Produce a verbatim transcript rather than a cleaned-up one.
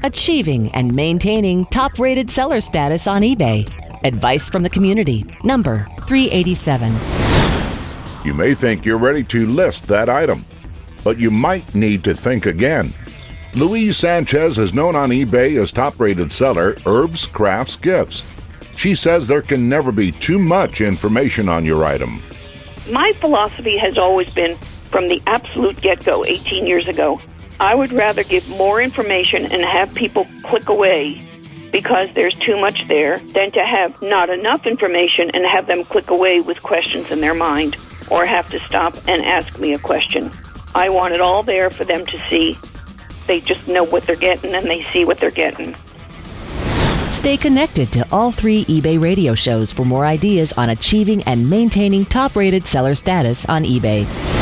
Achieving and maintaining top-rated seller status on eBay. Advice from the community. Number three eighty-seven. You may think you're ready to list that item, but you might need to think again. Louise Sanchez is known on eBay as top-rated seller Herbs Crafts Gifts. She says there can never be too much information on your item. My philosophy has always been, from the absolute get-go eighteen years ago, I would rather give more information and have people click away because there's too much there than to have not enough information and have them click away with questions in their mind or have to stop and ask me a question. I want it all there for them to see. They just know what they're getting and they see what they're getting. Stay connected to all three eBay radio shows for more ideas on achieving and maintaining top-rated seller status on eBay.